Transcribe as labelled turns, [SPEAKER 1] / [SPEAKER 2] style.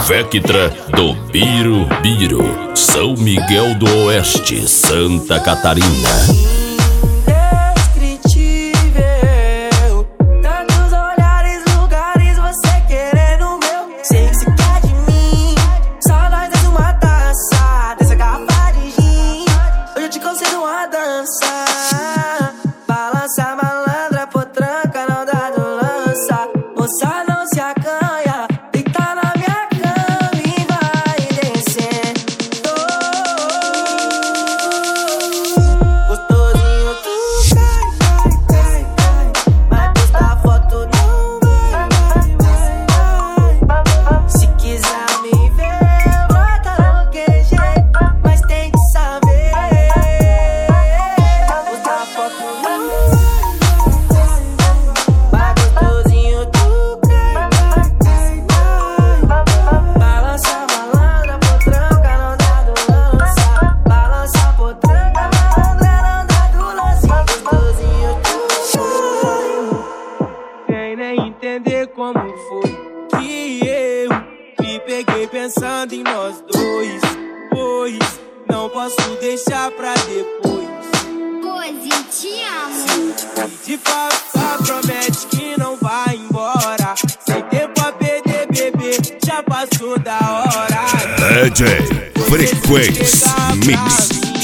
[SPEAKER 1] Vectra do Birubiru, São Miguel do Oeste, Santa Catarina.
[SPEAKER 2] Como foi que eu me peguei pensando em nós dois, pois não posso deixar pra depois.
[SPEAKER 3] Coisinha, te amo.
[SPEAKER 2] Se falta, promete que não vai embora. Sem tempo a perder, bebê, já passou da hora.
[SPEAKER 1] DJ Frequência Mix.